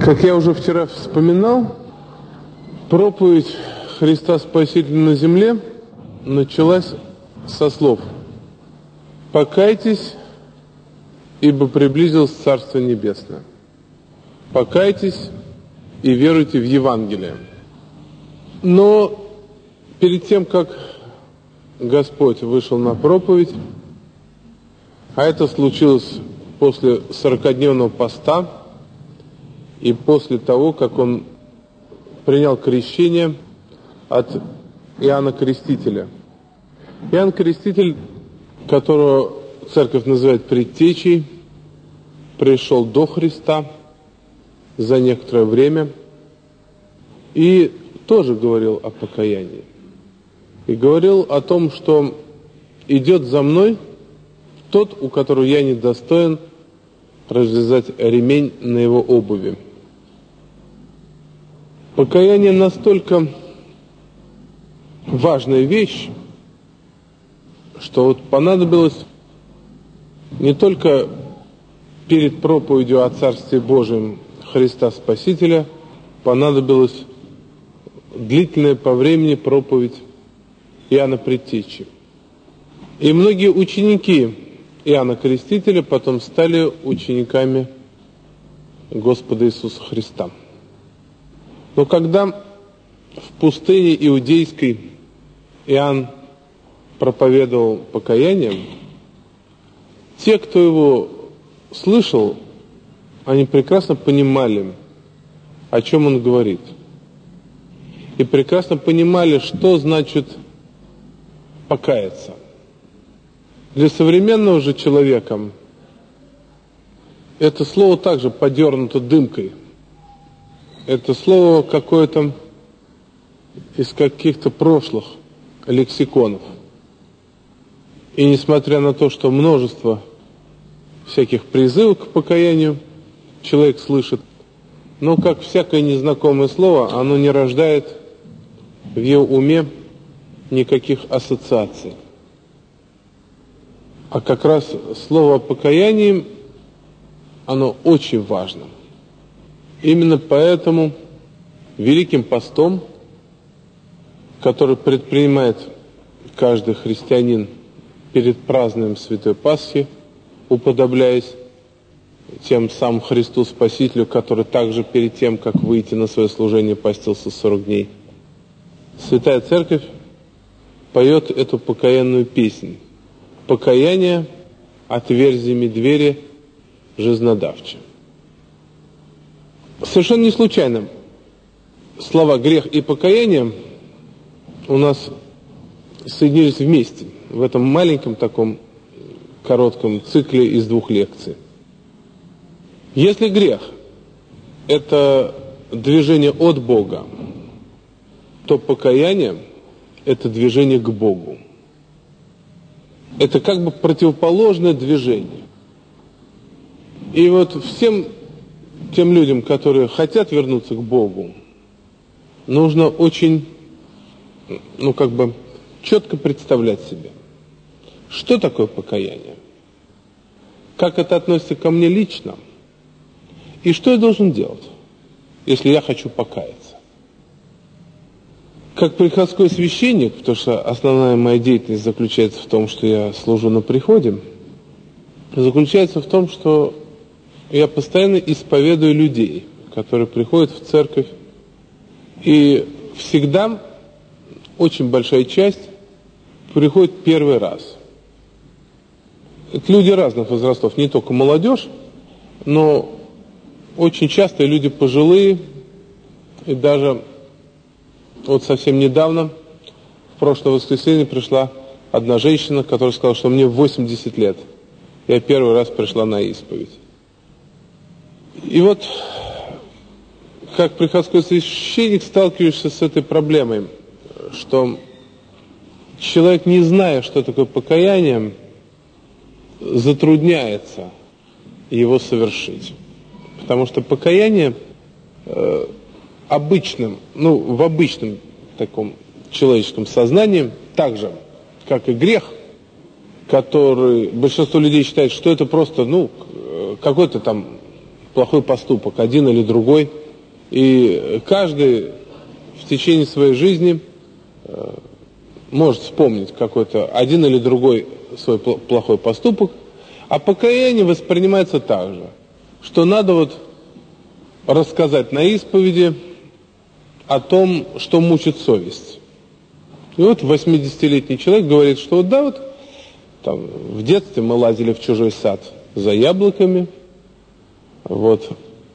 Как я уже вчера вспоминал, проповедь Христа Спасителя на земле началась со слов: «Покайтесь, ибо приблизилось Царство Небесное». Покайтесь и веруйте в Евангелие. Но перед тем, как Господь вышел на проповедь, а это случилось после 40-дневного поста и после того, как Он принял крещение от Иоанна Крестителя. Иоанн Креститель, которого церковь называет предтечей, пришел до Христа за некоторое время и тоже говорил о покаянии. И говорил о том, что идет за мной тот, у которого я недостоин развязать ремень на его обуви. Покаяние настолько важная вещь, что вот понадобилось не только перед проповедью о Царстве Божьем Христа Спасителя, понадобилась длительная по времени проповедь Иоанна Предтечи. И многие ученики Иоанна Крестителя потом стали учениками Господа Иисуса Христа. Но когда в пустыне иудейской Иоанн проповедовал покаяние, те, кто его слышал, они прекрасно понимали, о чем он говорит. И прекрасно понимали, что значит покаяться. Для современного же человека это слово также подернуто дымкой. Это слово какое-то из каких-то прошлых лексиконов. И несмотря на то, что множество всяких призывов к покаянию человек слышит, но как всякое незнакомое слово, оно не рождает в его уме никаких ассоциаций. А как раз слово «покаяние», оно очень важно. Именно поэтому Великим постом, который предпринимает каждый христианин перед празднованием Святой Пасхи, уподобляясь тем самым Христу Спасителю, который также перед тем, как выйти на свое служение, постился 40 дней, Святая Церковь поет эту покаянную песнь: «Покаяние отверзи ми двери жизнодавче». Совершенно не случайно слова «грех» и «покаяние» у нас соединились вместе в этом маленьком таком коротком цикле из 2 лекций. Если грех – это движение от Бога, то покаяние – это движение к Богу. Это как бы противоположное движение. И вот всем тем людям, которые хотят вернуться к Богу, нужно очень, четко представлять себе, что такое покаяние, как это относится ко мне лично, и что я должен делать, если я хочу покаяться. Как приходской священник, потому что основная моя деятельность заключается в том, что я служу на приходе, заключается в том, что я постоянно исповедую людей, которые приходят в церковь, и всегда очень большая часть приходит первый раз. Это люди разных возрастов, не только молодежь, но очень часто люди пожилые, и даже вот совсем недавно, в прошлое воскресенье, пришла одна женщина, которая сказала, что мне 80 лет. Я первый раз пришла на исповедь. И вот, как приходской священник, сталкиваешься с этой проблемой, что человек, не зная, что такое покаяние, затрудняется его совершить. Потому что покаяние в обычном таком человеческом сознании, так же, как и грех, который большинство людей считает, что это просто, какой-то там плохой поступок, один или другой. И каждый в течение своей жизни может вспомнить какой-то один или другой свой плохой поступок, а покаяние воспринимается так же, что надо вот рассказать на исповеди о том, что мучит совесть. И вот 80-летний человек говорит, что вот да, вот там, в детстве мы лазили в чужой сад за яблоками, вот,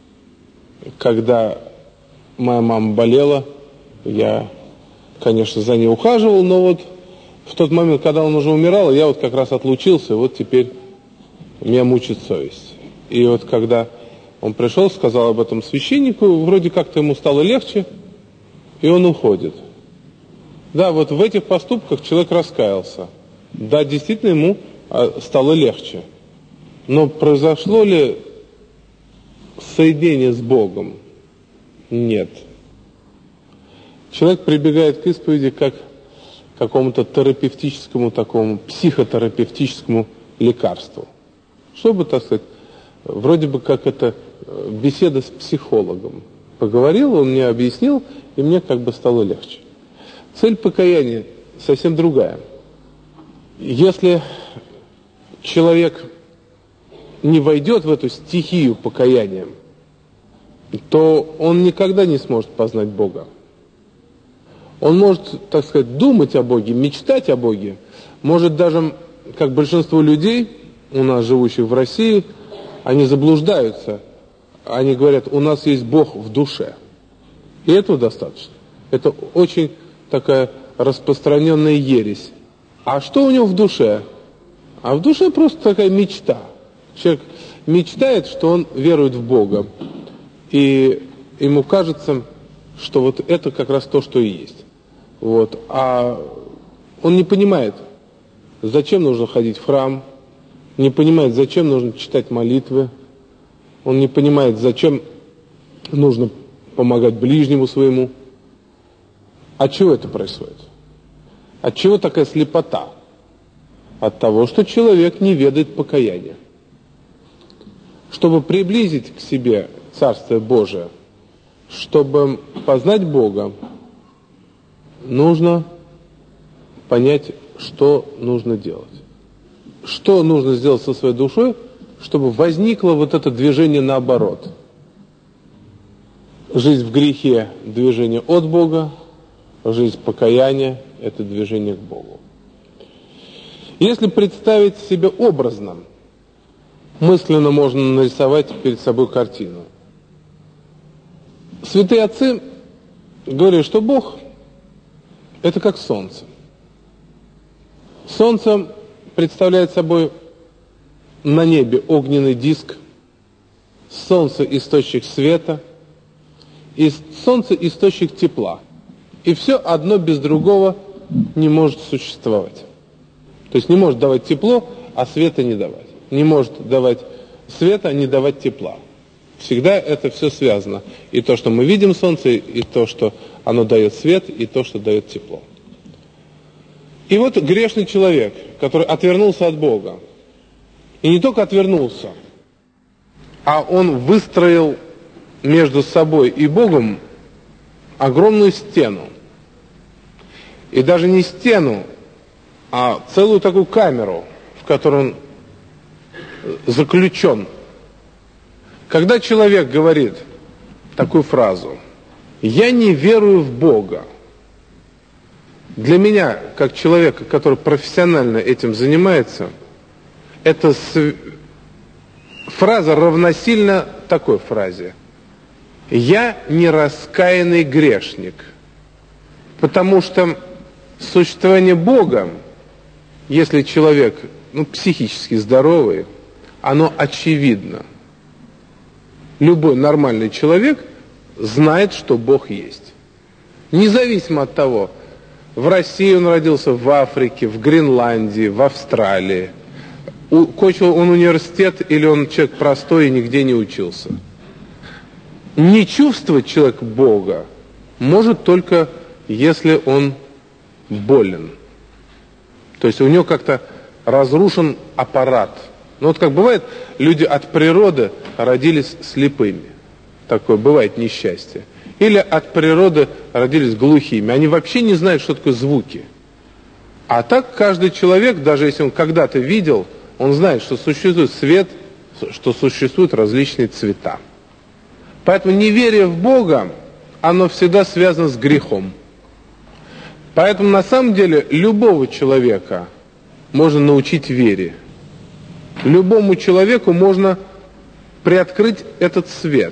когда моя мама болела, я, конечно, за ней ухаживал, но вот в тот момент, когда он уже умирал, я вот как раз отлучился, и вот теперь меня мучит совесть. И вот когда он пришел, сказал об этом священнику, вроде как-то ему стало легче, и он уходит. Да, вот в этих поступках человек раскаялся. Да, действительно ему стало легче. Но произошло ли соединение с Богом? Нет. Человек прибегает к исповеди как к какому-то терапевтическому, такому психотерапевтическому лекарству. Чтобы, так сказать, вроде бы как это беседа с психологом. Поговорил, он мне объяснил, и мне как бы стало легче. Цель покаяния совсем другая. Если человек не войдет в эту стихию покаяния, то он никогда не сможет познать Бога. Он может, так сказать, думать о Боге, мечтать о Боге, может даже, как большинство людей, у нас, живущих в России, они заблуждаются. Они говорят, у нас есть Бог в душе. И этого достаточно. Это очень такая распространенная ересь. А что у него в душе? А в душе просто такая мечта. Человек мечтает, что он верует в Бога. И ему кажется, что вот это как раз то, что и есть. Вот. А он не понимает, зачем нужно ходить в храм, не понимает, зачем нужно читать молитвы, он не понимает, зачем нужно помогать ближнему своему. От чего это происходит? От чего такая слепота? От того, что человек не ведает покаяния. Чтобы приблизить к себе Царствие Божие, чтобы познать Бога, нужно понять, что нужно делать. Что нужно сделать со своей душой, чтобы возникло вот это движение наоборот. Жизнь в грехе – движение от Бога, жизнь покаяния – это движение к Богу. Если представить себе образно, мысленно можно нарисовать перед собой картину. Святые отцы говорили, что Бог – это как солнце. Солнце представляет собой на небе огненный диск, солнце – источник света, и солнце – источник тепла. И все одно без другого не может существовать. То есть не может давать тепло, а света не давать. Не может давать света, а не давать тепла. Всегда это все связано. И то, что мы видим солнце, и то, что оно дает свет, и то, что дает тепло. И вот грешный человек, который отвернулся от Бога, и не только отвернулся, а он выстроил между собой и Богом огромную стену. И даже не стену, а целую такую камеру, в которой он заключен. Когда человек говорит такую фразу «Я не верую в Бога», для меня, как человека, который профессионально этим занимается, эта фраза равносильна такой фразе: «Я не раскаянный грешник». Потому что существование Бога, если человек психически здоровый, оно очевидно. Любой нормальный человек знает, что Бог есть. Независимо от того, в России он родился, в Африке, в Гренландии, в Австралии. Кончил он университет или он человек простой и нигде не учился. Не чувствовать человек Бога может только, если он болен. То есть у него как-то разрушен аппарат. Ну вот как бывает, люди от природы родились слепыми. Такое бывает несчастье. Или от природы родились глухими. Они вообще не знают, что такое звуки. А так каждый человек, даже если он когда-то видел, он знает, что существует свет, что существуют различные цвета. Поэтому неверие в Бога, оно всегда связано с грехом. Поэтому на самом деле любого человека можно научить вере. Любому человеку можно приоткрыть этот свет.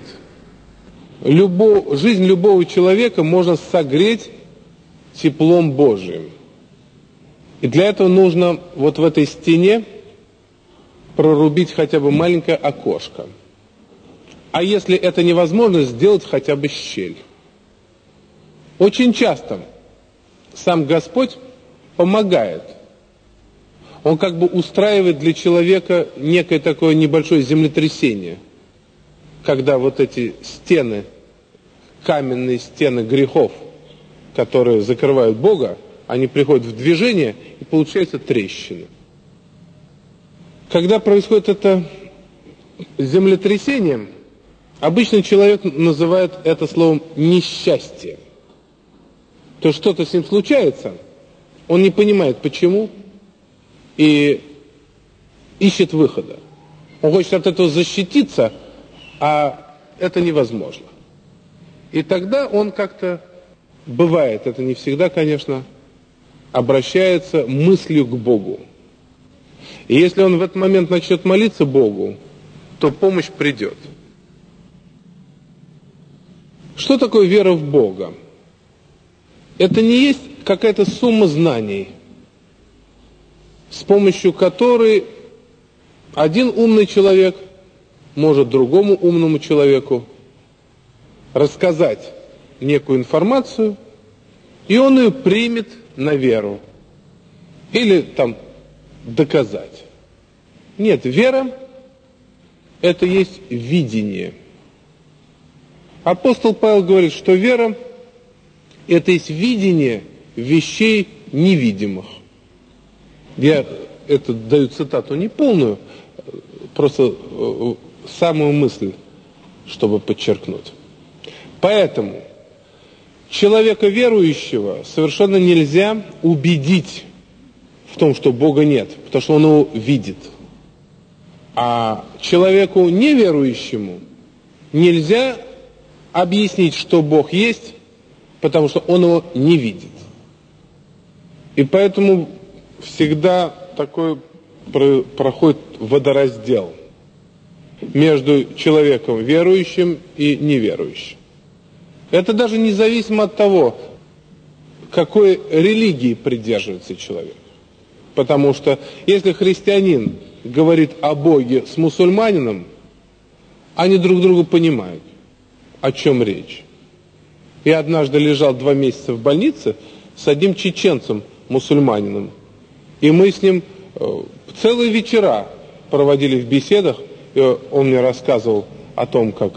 Жизнь любого человека можно согреть теплом Божиим. И для этого нужно вот в этой стене прорубить хотя бы маленькое окошко. А если это невозможно, сделать хотя бы щель. Очень часто сам Господь помогает. Он как бы устраивает для человека некое такое небольшое землетрясение, когда вот эти стены, каменные стены грехов, которые закрывают Бога, они приходят в движение, и получается трещина. Когда происходит это землетрясение, обычно человек называет это словом «несчастье». То что-то с ним случается, он не понимает, почему, и ищет выхода. Он хочет от этого защититься, а это невозможно. И тогда он как-то, бывает, это не всегда, конечно, обращается мыслью к Богу. И если он в этот момент начнет молиться Богу, то помощь придет. Что такое вера в Бога? Это не есть какая-то сумма знаний, с помощью которой один умный человек может другому умному человеку рассказать некую информацию, и он ее примет на веру. Или там доказать. Нет, вера – это есть видение. Апостол Павел говорит, что вера – это есть видение вещей невидимых. Я это даю цитату не полную, просто самую мысль, чтобы подчеркнуть. Поэтому человека верующего совершенно нельзя убедить в том, что Бога нет, потому что он его видит. А человеку неверующему нельзя объяснить, что Бог есть, потому что он его не видит. И поэтому всегда такой проходит водораздел между человеком верующим и неверующим. Это даже независимо от того, какой религии придерживается человек. Потому что если христианин говорит о Боге с мусульманином, они друг друга понимают, о чем речь. Я однажды лежал 2 месяца в больнице с одним чеченцем, мусульманином. И мы с ним целые вечера проводили в беседах. И он мне рассказывал о том, как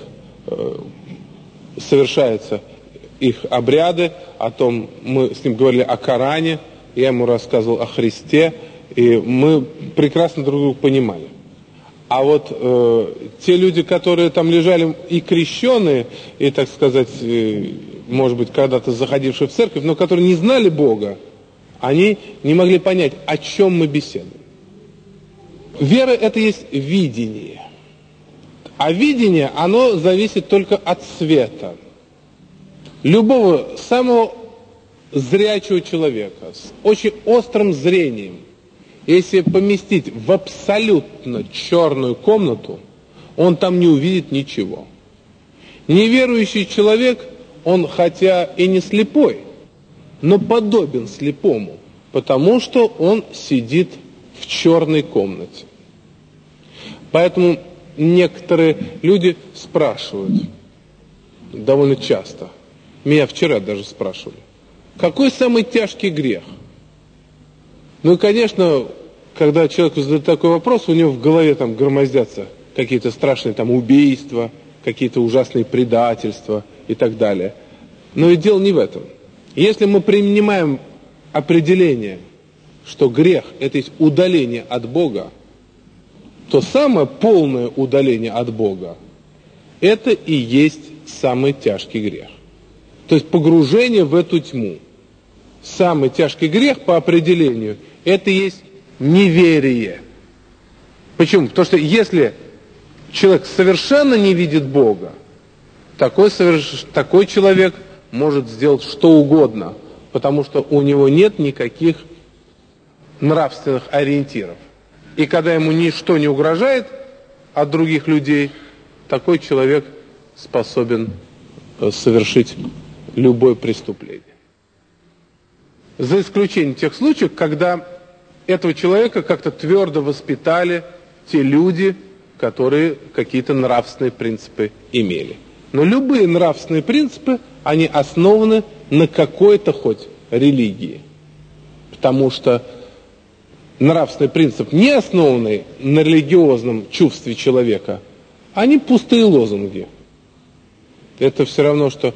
совершаются их обряды, о том, мы с ним говорили о Коране, я ему рассказывал о Христе, и мы прекрасно друг друга понимали. А вот те люди, которые там лежали и крещеные, и, так сказать, может быть, когда-то заходившие в церковь, но которые не знали Бога, они не могли понять, о чем мы беседуем. Вера – это есть видение. А видение, оно зависит только от света. Любого самого зрячего человека с очень острым зрением, если поместить в абсолютно черную комнату, он там не увидит ничего. Неверующий человек, он хотя и не слепой, но подобен слепому, потому что он сидит в черной комнате. Поэтому некоторые люди спрашивают, довольно часто, меня вчера даже спрашивали, какой самый тяжкий грех? Ну и, конечно, когда человеку задают такой вопрос, у него в голове там громоздятся какие-то страшные там убийства, какие-то ужасные предательства и так далее. Но и дело не в этом. Если мы принимаем определение, что грех – это есть удаление от Бога, то самое полное удаление от Бога – это и есть самый тяжкий грех. То есть погружение в эту тьму. Самый тяжкий грех по определению – это и есть неверие. Почему? Потому что если человек совершенно не видит Бога, такой человек может сделать что угодно, потому что у него нет никаких нравственных ориентиров. И когда ему ничто не угрожает от других людей, такой человек способен совершить любое преступление. За исключением тех случаев, когда этого человека как-то твердо воспитали те люди, которые какие-то нравственные принципы имели. Но любые нравственные принципы, они основаны на какой-то хоть религии. Потому что нравственный принцип, не основанный на религиозном чувстве человека, они пустые лозунги. Это все равно, что,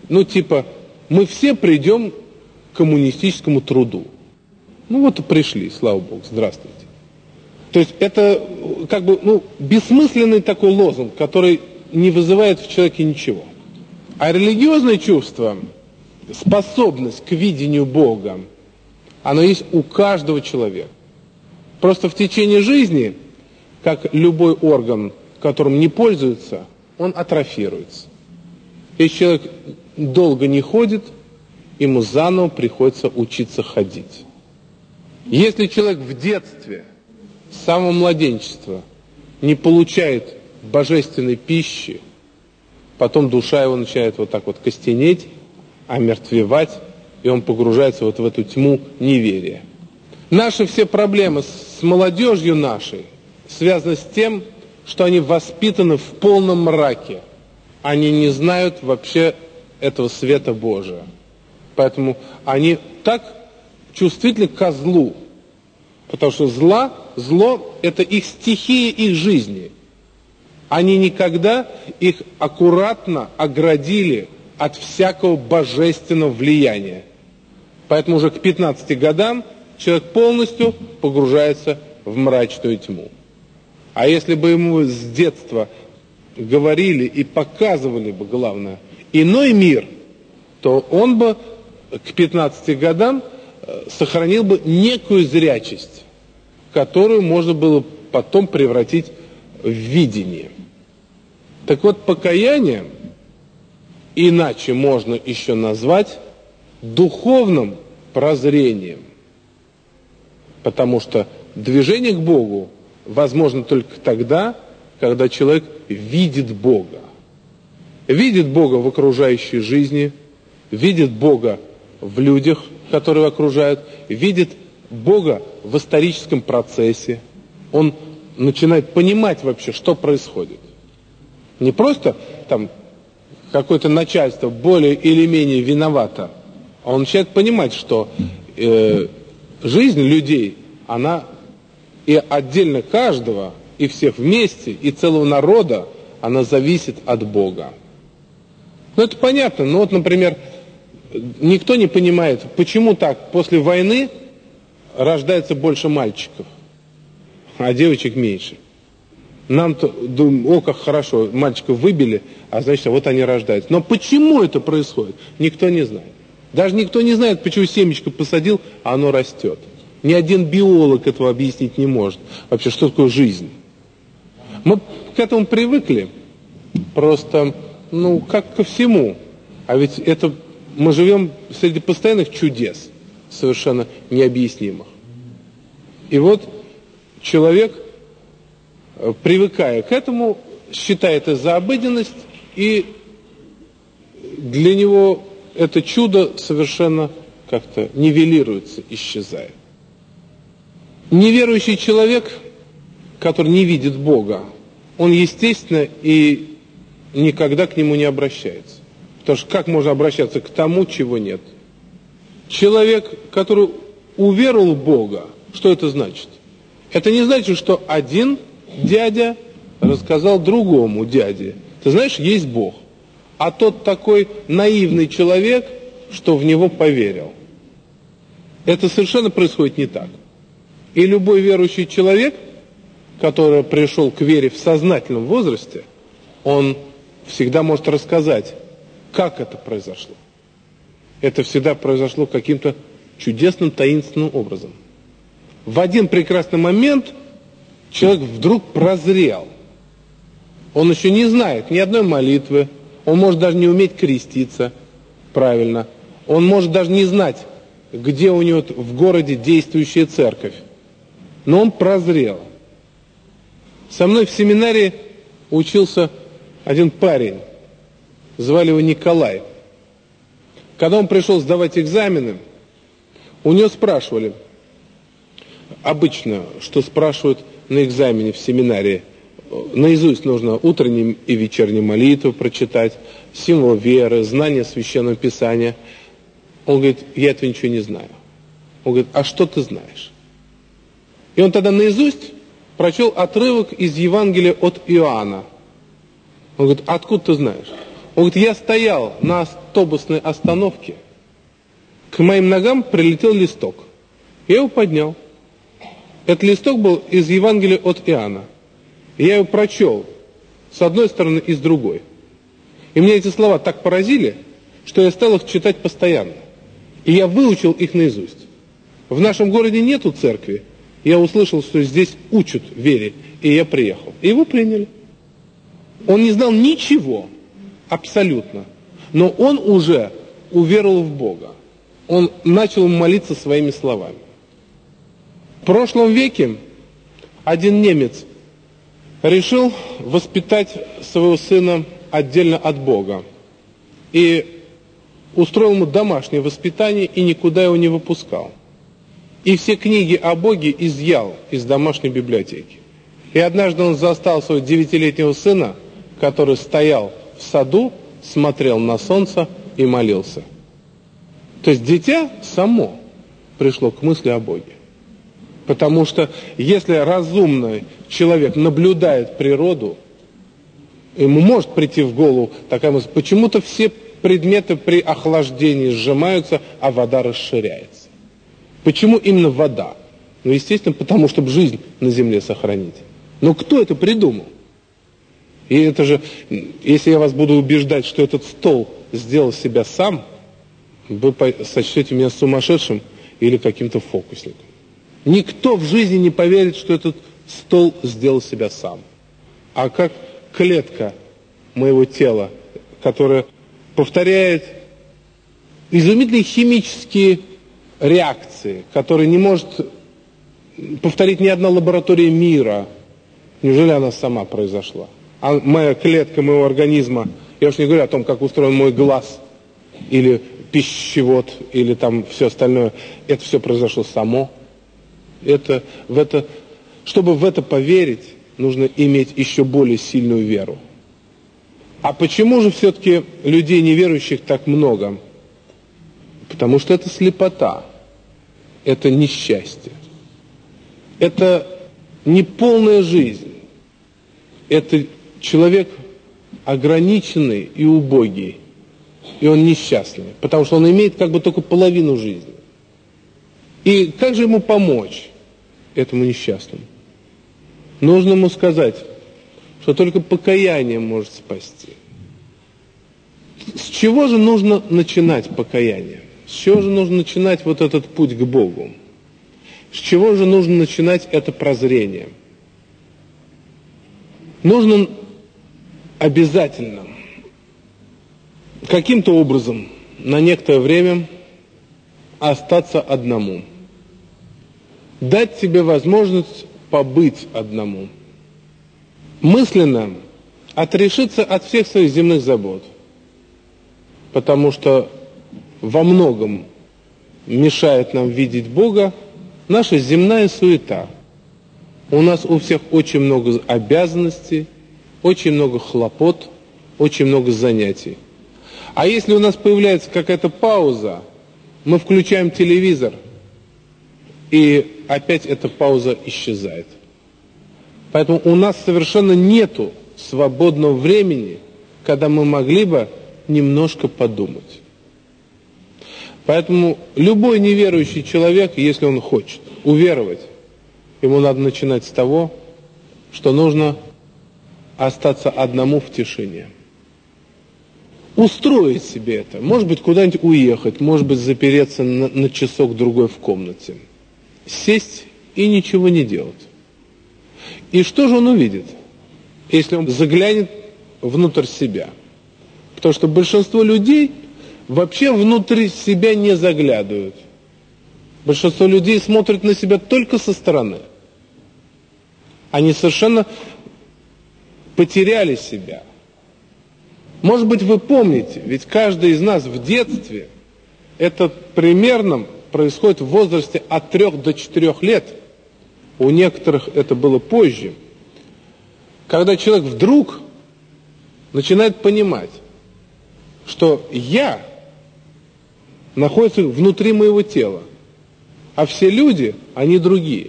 мы все придем к коммунистическому труду. Вот и пришли, слава Богу, здравствуйте. То есть это бессмысленный такой лозунг, который не вызывает в человеке ничего. А религиозное чувство, способность к видению Бога, оно есть у каждого человека. Просто в течение жизни, как любой орган, которым не пользуется, он атрофируется. Если человек долго не ходит, ему заново приходится учиться ходить. Если человек в детстве, с самого младенчества, не получает божественной пищи, потом душа его начинает костенеть, омертвевать, и он погружается в эту тьму неверия. Наши все проблемы с молодежью нашей связаны с тем, что они воспитаны в полном мраке. Они не знают вообще этого света Божия. Поэтому они так чувствительны к злу. Потому что зло – это их стихия, их жизни. Они никогда их аккуратно оградили от всякого божественного влияния. Поэтому уже к 15 годам человек полностью погружается в мрачную тьму. А если бы ему с детства говорили и показывали бы, главное, иной мир, то он бы к 15 годам сохранил бы некую зрячесть, которую можно было потом превратить в видение. Так вот, покаяние иначе можно еще назвать духовным прозрением. Потому что движение к Богу возможно только тогда, когда человек видит Бога. Видит Бога в окружающей жизни, видит Бога в людях, которые его окружают, видит Бога в историческом процессе. Он начинает понимать вообще, что происходит. Не просто какое-то начальство более или менее виновато, а он начинает понимать, что жизнь людей, она и отдельно каждого, и всех вместе, и целого народа, она зависит от Бога. Это понятно, но например, никто не понимает, почему так после войны рождается больше мальчиков, а девочек меньше. Нам-то, как хорошо, мальчиков выбили, а значит, вот они рождаются. Но почему это происходит, никто не знает. Даже никто не знает, почему семечко посадил, а оно растет. Ни один биолог этого объяснить не может. Вообще, что такое жизнь? Мы к этому привыкли. Просто, как ко всему. А ведь мы живем среди постоянных чудес, совершенно необъяснимых. И вот человек, привыкая к этому, считает это за обыденность, и для него это чудо совершенно как-то нивелируется, исчезает. Неверующий человек, который не видит Бога, он, естественно, и никогда к нему не обращается. Потому что как можно обращаться к тому, чего нет? Человек, который уверовал в Бога, что это значит? Это не значит, что один дядя рассказал другому дяде: ты знаешь, есть Бог. А тот такой наивный человек, что в него поверил. Это совершенно происходит не так. И любой верующий человек который пришел к вере в сознательном возрасте, он всегда может рассказать, как это произошло. Это всегда произошло каким-то чудесным, таинственным образом. В один прекрасный момент человек вдруг прозрел. Он еще не знает ни одной молитвы, он может даже не уметь креститься правильно, он может даже не знать, где у него в городе действующая церковь. Но он прозрел. Со мной в семинарии учился один парень, звали его Николай. Когда он пришел сдавать экзамены, у него спрашивали, обычно, что спрашивают на экзамене в семинарии, наизусть нужно утреннюю и вечернюю молитву прочитать, символ веры, знание Священного Писания. Он говорит, я этого ничего не знаю. Он говорит, а что ты знаешь? И он тогда наизусть прочел отрывок из Евангелия от Иоанна. Он говорит, откуда ты знаешь? Он говорит, я стоял на автобусной остановке, к моим ногам прилетел листок. Я его поднял. Этот листок был из Евангелия от Иоанна. И я его прочел с одной стороны и с другой. И меня эти слова так поразили, что я стал их читать постоянно. И я выучил их наизусть. В нашем городе нету церкви. Я услышал, что здесь учат вере, и я приехал. И его приняли. Он не знал ничего, абсолютно. Но он уже уверовал в Бога. Он начал молиться своими словами. В прошлом веке один немец решил воспитать своего сына отдельно от Бога. И устроил ему домашнее воспитание и никуда его не выпускал. И все книги о Боге изъял из домашней библиотеки. И однажды он застал своего 9-летнего сына, который стоял в саду, смотрел на солнце и молился. То есть дитя само пришло к мысли о Боге. Потому что если разумный человек наблюдает природу, ему может прийти в голову такая мысль, почему-то все предметы при охлаждении сжимаются, а вода расширяется. Почему именно вода? Ну, естественно, потому, чтобы жизнь на земле сохранить. Но кто это придумал? И это же, если я вас буду убеждать, что этот стол сделал себя сам, вы сочтете меня сумасшедшим или каким-то фокусником. Никто в жизни не поверит, что этот стол сделал себя сам. А как клетка моего тела, которая повторяет изумительные химические реакции, которые не может повторить ни одна лаборатория мира. Неужели она сама произошла? А моя клетка моего организма, я уж не говорю о том, как устроен мой глаз, или пищевод, или там все остальное, это все произошло само. Чтобы в это поверить, нужно иметь еще более сильную веру. А почему же все-таки людей неверующих так много? Потому что это слепота, это несчастье, это неполная жизнь, это человек ограниченный и убогий, и он несчастный, потому что он имеет как бы только половину жизни. И как же ему помочь этому несчастному? Нужно ему сказать, что только покаяние может спасти. С чего же нужно начинать покаяние? С чего же нужно начинать вот этот путь к Богу? С чего же нужно начинать это прозрение? Нужно обязательно каким-то образом на некоторое время остаться одному. Дать себе возможность побыть одному. Мысленно отрешиться от всех своих земных забот. Потому что во многом мешает нам видеть Бога наша земная суета. У нас у всех очень много обязанностей, очень много хлопот, очень много занятий. А если у нас появляется какая-то пауза, мы включаем телевизор, и опять эта пауза исчезает. Поэтому у нас совершенно нету свободного времени, когда мы могли бы немножко подумать. Поэтому любой неверующий человек, если он хочет уверовать, ему надо начинать с того, что нужно остаться одному в тишине. Устроить себе это. Может быть, куда-нибудь уехать, может быть, запереться на часок-другой в комнате. Сесть и ничего не делать. И что же он увидит, если он заглянет внутрь себя? Потому что большинство людей вообще внутрь себя не заглядывают. Большинство людей смотрят на себя только со стороны. Они совершенно потеряли себя. Может быть, вы помните, ведь каждый из нас в детстве, это примерно происходит в возрасте от 3 до 4 лет. У некоторых это было позже. Когда человек вдруг начинает понимать, что «я» находится внутри моего тела, а все люди, они другие.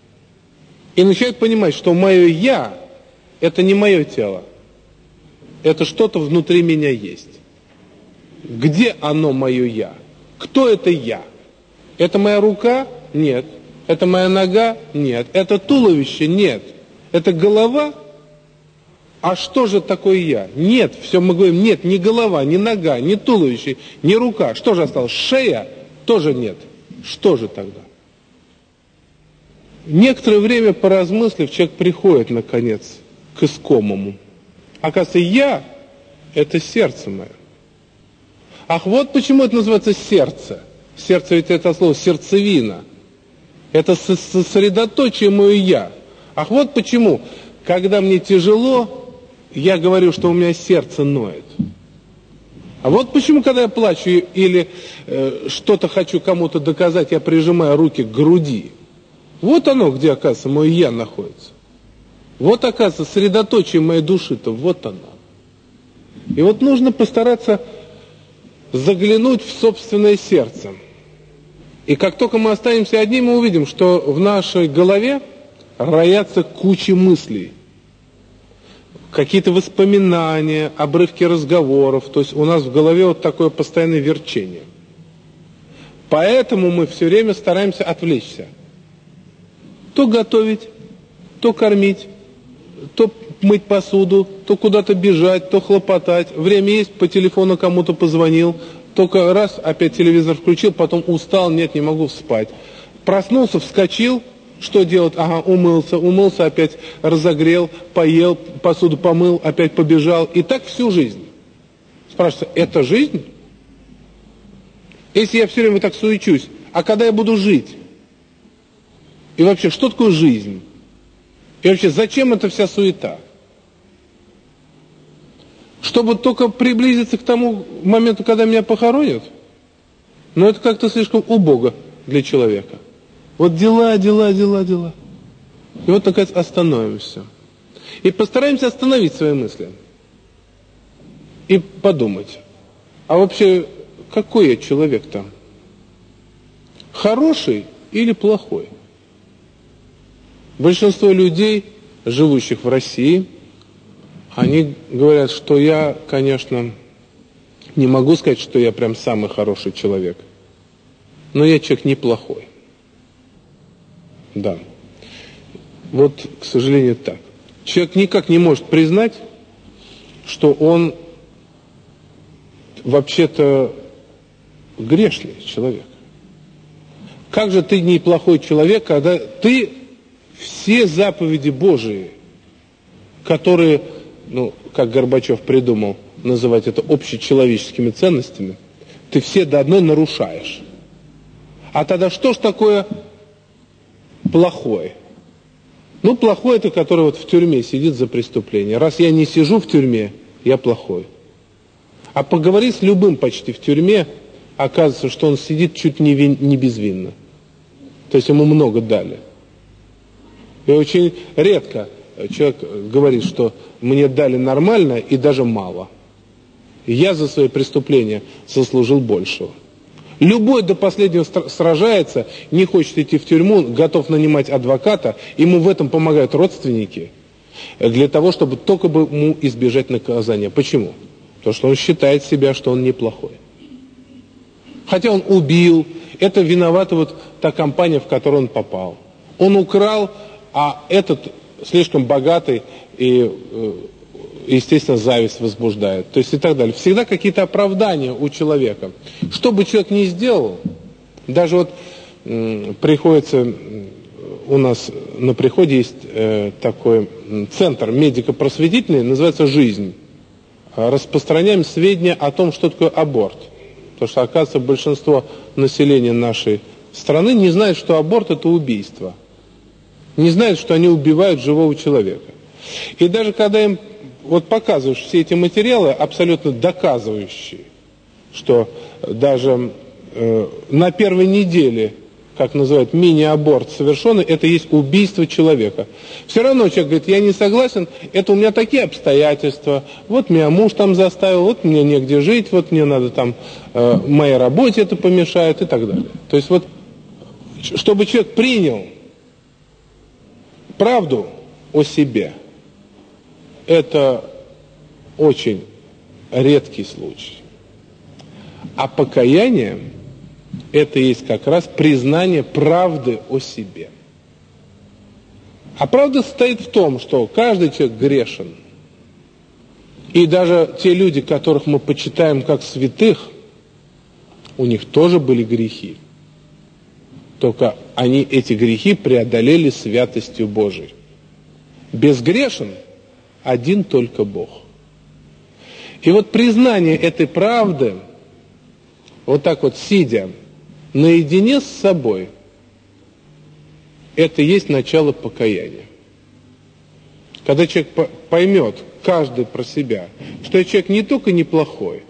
И начинает понимать, что мое «я» – это не мое тело, это что-то внутри меня есть. Где оно, мое «я»? Кто это «я»? Это моя рука? Нет. Это моя нога? Нет. Это туловище? Нет. Это голова? А что же такое я? Нет, все мы говорим, нет, ни голова, ни нога, ни туловище, ни рука. Что же осталось? Шея? Тоже нет. Что же тогда? Некоторое время поразмыслив, человек приходит, наконец, к искомому. Оказывается, я – это сердце мое. Ах, вот почему это называется сердце. Сердце ведь это слово сердцевина. Это сосредоточие мое я. Ах, вот почему, когда мне тяжело, я говорю, что у меня сердце ноет. А вот почему, когда я плачу или что-то хочу кому-то доказать, я прижимаю руки к груди. Вот оно, где, оказывается, мое я находится. Вот, оказывается, средоточие моей души-то, вот оно. И вот нужно постараться заглянуть в собственное сердце. И как только мы останемся одни, мы увидим, что в нашей голове роятся кучи мыслей. Какие-то воспоминания, обрывки разговоров. То есть у нас в голове вот такое постоянное верчение. Поэтому мы все время стараемся отвлечься. То готовить, то кормить, то мыть посуду, то куда-то бежать, то хлопотать. Время есть, по телефону кому-то позвонил. Только раз, опять телевизор включил, потом устал, нет, не могу спать. Проснулся, вскочил, что делать? Ага, умылся, опять разогрел, поел, посуду помыл, опять побежал. И так всю жизнь. Спрашивается, это жизнь? Если я все время так суечусь, а когда я буду жить? И вообще, что такое жизнь? И вообще, зачем эта вся суета? Чтобы только приблизиться к тому моменту, когда меня похоронят? Но это как-то слишком убого для человека. Вот дела. И вот, наконец, остановимся. И постараемся остановить свои мысли. И подумать, а вообще, какой я человек-то? Хороший или плохой? Большинство людей, живущих в России, они говорят, что я, конечно, не могу сказать, что я прям самый хороший человек, но я человек неплохой. Да. Вот, к сожалению, так. Человек никак не может признать, что он вообще-то грешный человек. Как же ты неплохой человек, когда ты все заповеди Божии, которые, как Горбачев придумал, называть это общечеловеческими ценностями, ты все до одной нарушаешь. А тогда что ж такое плохое? Плохой это, который вот в тюрьме сидит за преступление. Раз я не сижу в тюрьме, я плохой. А поговори с любым почти в тюрьме, оказывается, что он сидит чуть не безвинно. То есть ему много дали. И очень редко человек говорит, что мне дали нормально и даже мало. Я за свои преступления заслужил большего. Любой до последнего сражается, не хочет идти в тюрьму, готов нанимать адвоката, ему в этом помогают родственники, для того, чтобы только бы ему избежать наказания. Почему? Потому что он считает себя, что он неплохой. Хотя он убил, это виновата вот та компания, в которую он попал. Он украл, а этот слишком богатый и, естественно, зависть возбуждает. То есть и так далее. Всегда какие-то оправдания у человека. Что бы человек ни сделал, даже вот приходится, у нас на приходе есть такой центр медико-просветительный, называется «Жизнь». Распространяем сведения о том, что такое аборт. Потому что, оказывается, большинство населения нашей страны не знает, что аборт – это убийство. Не знает, что они убивают живого человека. И даже когда им вот показываешь все эти материалы, абсолютно доказывающие, что даже на первой неделе, как называют, мини-аборт совершенный, это есть убийство человека. Все равно человек говорит, я не согласен, это у меня такие обстоятельства, вот меня муж там заставил, вот мне негде жить, вот мне надо там, моей работе это помешает и так далее. То есть вот, чтобы человек принял правду о себе, это очень редкий случай. А покаяние – это есть как раз признание правды о себе. А правда состоит в том, что каждый человек грешен. И даже те люди, которых мы почитаем как святых, у них тоже были грехи. Только они эти грехи преодолели святостью Божией. Безгрешен один только Бог. И вот признание этой правды, вот так вот сидя наедине с собой, это есть начало покаяния. Когда человек поймет, каждый про себя, что я человек не только неплохой,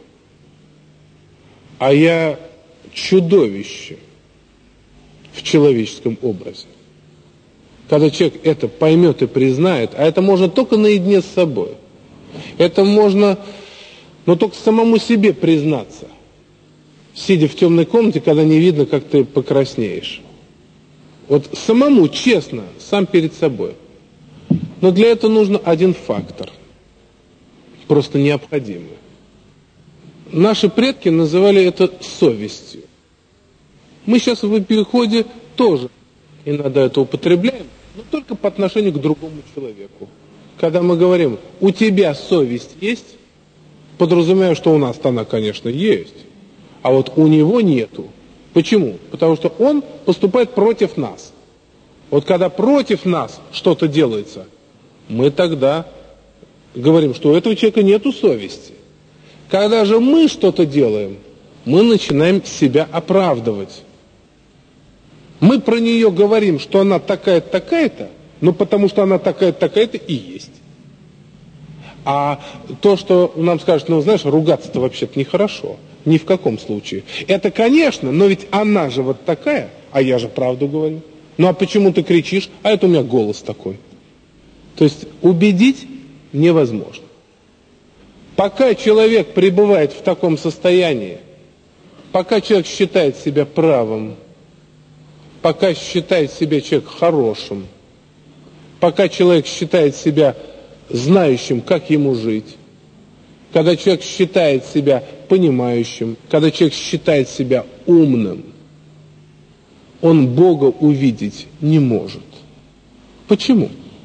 а я чудовище в человеческом образе. Когда человек это поймет и признает, а это можно только наедине с собой. Это можно, но только самому себе признаться, сидя в темной комнате, когда не видно, как ты покраснеешь. Вот самому, честно, сам перед собой. Но для этого нужен один фактор, просто необходимый. Наши предки называли это совестью. Мы сейчас в переходе тоже иногда это употребляем, но только по отношению к другому человеку. Когда мы говорим, у тебя совесть есть, подразумевая, что у нас-то она, конечно, есть, а вот у него нету. Почему? Потому что он поступает против нас. Вот когда против нас что-то делается, мы тогда говорим, что у этого человека нету совести. Когда же мы что-то делаем, мы начинаем себя оправдывать. Мы про нее говорим, что она такая-то, такая-то, но потому что она такая-то, такая-то и есть. А то, что нам скажут, ну, знаешь, ругаться-то вообще-то нехорошо. Ни в каком случае. Это, конечно, но ведь она же вот такая, а я же правду говорю. Ну, а почему ты кричишь? А это у меня голос такой. То есть убедить невозможно. Пока человек пребывает в таком состоянии, пока человек считает себя правым, пока считает себя человек хорошим, пока человек считает себя знающим, как ему жить, когда человек считает себя понимающим, когда человек считает себя умным, он Бога увидеть не может. Почему?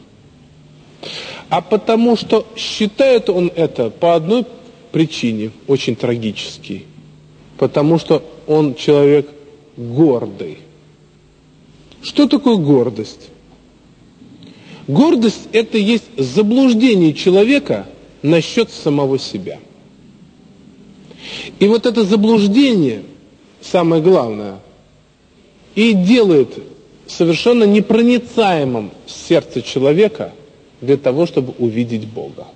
А потому что считает он это по одной причине, очень трагической. Потому что он человек гордый. Что такое гордость? Гордость – это есть заблуждение человека насчет самого себя. И вот это заблуждение, самое главное, и делает совершенно непроницаемым сердце человека для того, чтобы увидеть Бога.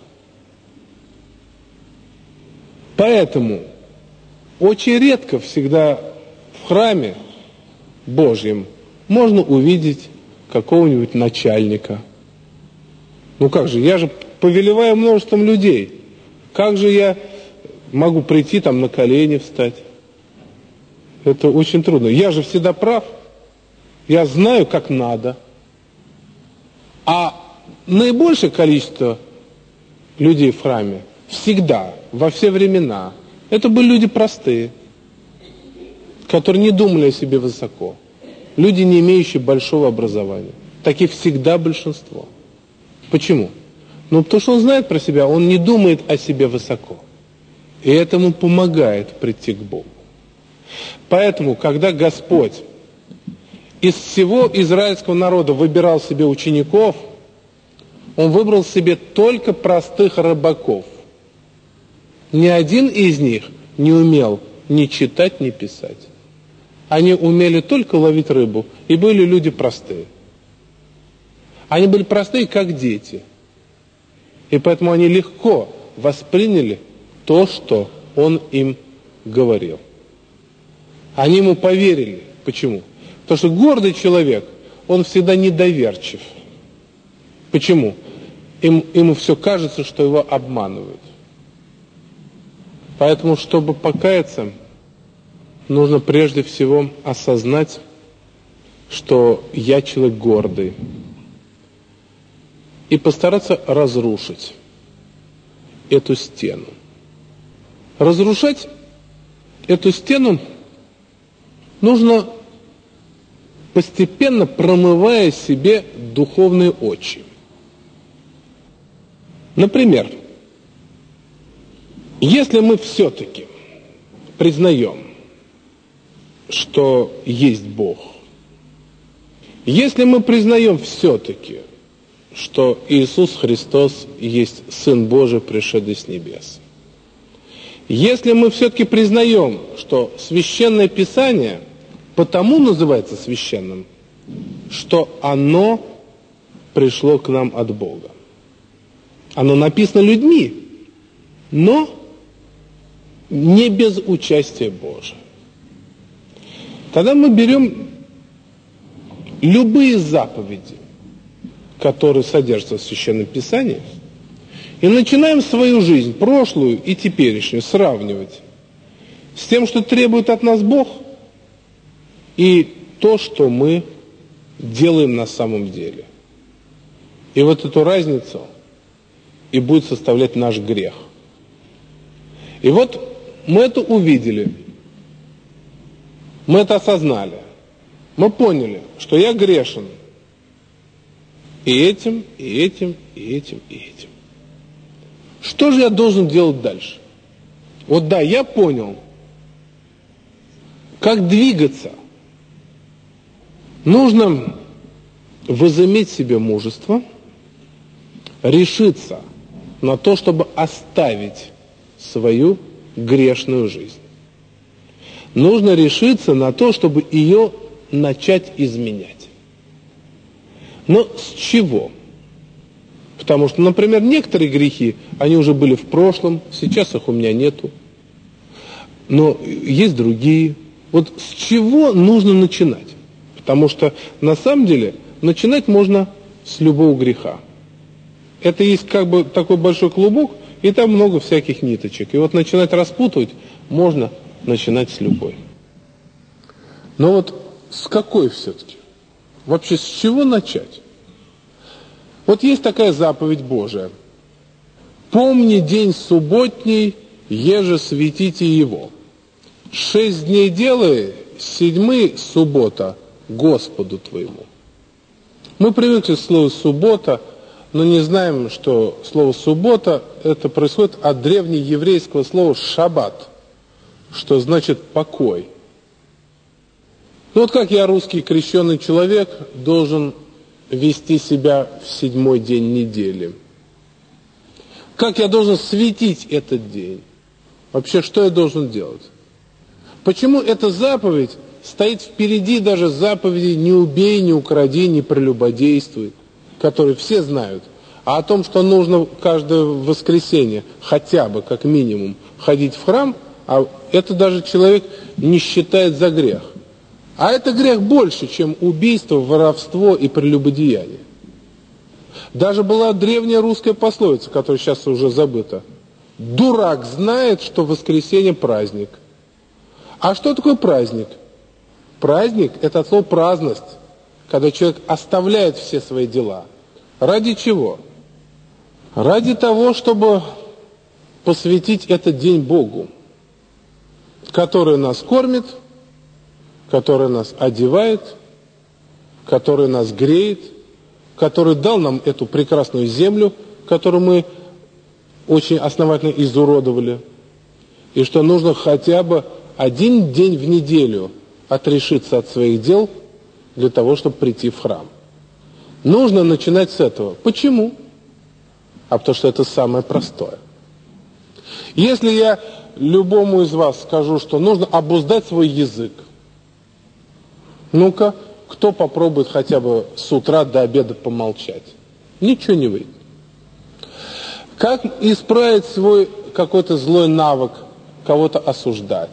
Поэтому очень редко всегда в храме Божьем можно увидеть какого-нибудь начальника. Ну как же, я же повелеваю множеством людей. Как же я могу прийти там на колени встать? Это очень трудно. Я же всегда прав. Я знаю, как надо. А наибольшее количество людей в храме всегда, во все времена, это были люди простые, которые не думали о себе высоко. Люди, не имеющие большого образования. Таких всегда большинство. Почему? Ну, потому что он знает про себя, он не думает о себе высоко. И это ему помогает прийти к Богу. Поэтому, когда Господь из всего израильского народа выбирал себе учеников, Он выбрал себе только простых рыбаков. Ни один из них не умел ни читать, ни писать. Они умели только ловить рыбу, и были люди простые. Они были простые, как дети. И поэтому они легко восприняли то, что Он им говорил. Они ему поверили. Почему? Потому что гордый человек, он всегда недоверчив. Почему? Ему все кажется, что его обманывают. Поэтому, чтобы покаяться, нужно прежде всего осознать, что я человек гордый. И постараться разрушить эту стену. Разрушать эту стену нужно постепенно, промывая себе духовные очи. Например, если мы все-таки признаем, что есть Бог, если мы признаем все-таки, что Иисус Христос есть Сын Божий, пришедший с небес, если мы все-таки признаем, что Священное Писание потому называется священным, что оно пришло к нам от Бога. Оно написано людьми, но не без участия Божия. Тогда мы берем любые заповеди, которые содержатся в Священном Писании, и начинаем свою жизнь, прошлую и теперешнюю, сравнивать с тем, что требует от нас Бог, и то, что мы делаем на самом деле. И вот эту разницу и будет составлять наш грех. И вот мы это увидели, мы это осознали, мы поняли, что я грешен и этим, и этим, и этим, и этим. Что же я должен делать дальше? Вот да, я понял, как двигаться. Нужно возыметь в себе мужество, решиться на то, чтобы оставить свою грешную жизнь. Нужно решиться на то, чтобы ее начать изменять. Но с чего? Потому что, например, некоторые грехи, они уже были в прошлом, сейчас их у меня нету. Но есть другие. Вот с чего нужно начинать? Потому что на самом деле начинать можно с любого греха. Это есть как бы такой большой клубок, и там много всяких ниточек. И вот начинать распутывать можно начинать с любой. Но вот с какой все-таки? Вообще с чего начать? Вот есть такая заповедь Божия. «Помни день субботний, еже светите его. 6 дней делай, 7 суббота Господу твоему». Мы привыкли к слову «суббота», но не знаем, что слово «суббота» это происходит от древнееврейского слова «шаббат», что значит «покой». Ну вот как я, русский крещеный человек, должен вести себя в 7-й день недели? Как я должен светить этот день? Вообще, что я должен делать? Почему эта заповедь стоит впереди даже заповеди «не убей, не укради, не прелюбодействуй», которые все знают, а о том, что нужно каждое воскресенье хотя бы, как минимум, ходить в храм, а это даже человек не считает за грех. А это грех больше, чем убийство, воровство и прелюбодеяние. Даже была древняя русская пословица, которая сейчас уже забыта. «Дурак знает, что воскресенье праздник». А что такое праздник? Праздник – это от слова праздность, когда человек оставляет все свои дела. Ради чего? Ради того, чтобы посвятить этот день Богу, который нас кормит, который нас одевает, который нас греет, который дал нам эту прекрасную землю, которую мы очень основательно изуродовали, и что нужно хотя бы один день в неделю отрешиться от своих дел для того, чтобы прийти в храм. Нужно начинать с этого. Почему? А потому что это самое простое. Если я любому из вас скажу, что нужно обуздать свой язык, ну-ка, кто попробует хотя бы с утра до обеда помолчать? Ничего не выйдет. Как исправить свой какой-то злой навык, кого-то осуждать?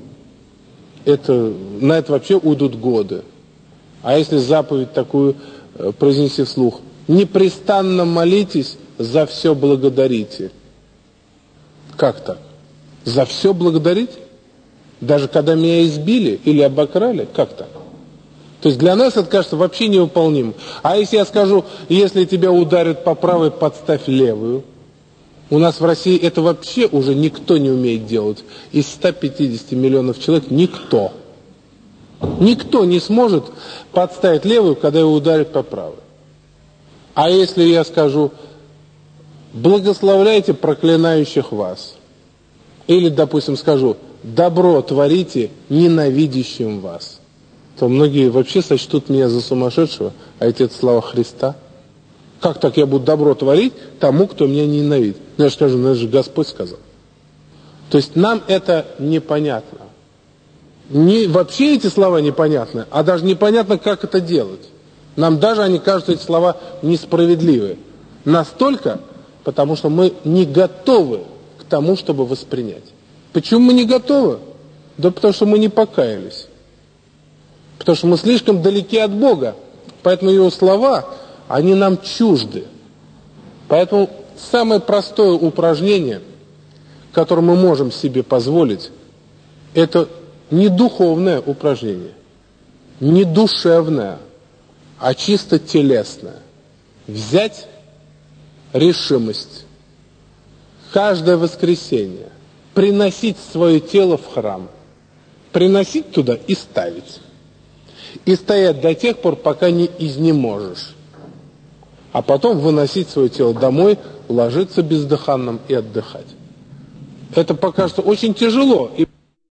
На это вообще уйдут годы. А если заповедь такую произнести вслух? Непрестанно молитесь, за все благодарите. Как так? За все благодарить? Даже когда меня избили или обокрали? Как так? То есть для нас это кажется вообще невыполнимым. А если я скажу, если тебя ударят по правой, подставь левую? У нас в России это вообще уже никто не умеет делать. Из 150 миллионов человек никто. Никто не сможет подставить левую, когда его ударят по правой. А если я скажу, благословляйте проклинающих вас. Или, допустим, скажу, добро творите ненавидящим вас. То многие вообще сочтут меня за сумасшедшего, а эти это слова Христа. Как так я буду добро творить тому, кто меня ненавидит? Я же скажу, это же Господь сказал. То есть нам это непонятно. Вообще эти слова непонятны, а даже непонятно, как это делать. Нам даже они кажутся, эти слова, несправедливые. Настолько, потому что мы не готовы к тому, чтобы воспринять. Почему мы не готовы? Да потому что мы не покаялись. Потому что мы слишком далеки от Бога. Поэтому Его слова, они нам чужды. Поэтому самое простое упражнение, которое мы можем себе позволить, это не духовное упражнение, не душевное, а чисто телесное. Взять решимость каждое воскресенье приносить свое тело в храм, приносить туда и ставить. И стоять до тех пор, пока не изнеможешь. А потом выносить свое тело домой, ложиться бездыханным и отдыхать. Это покажется очень тяжело.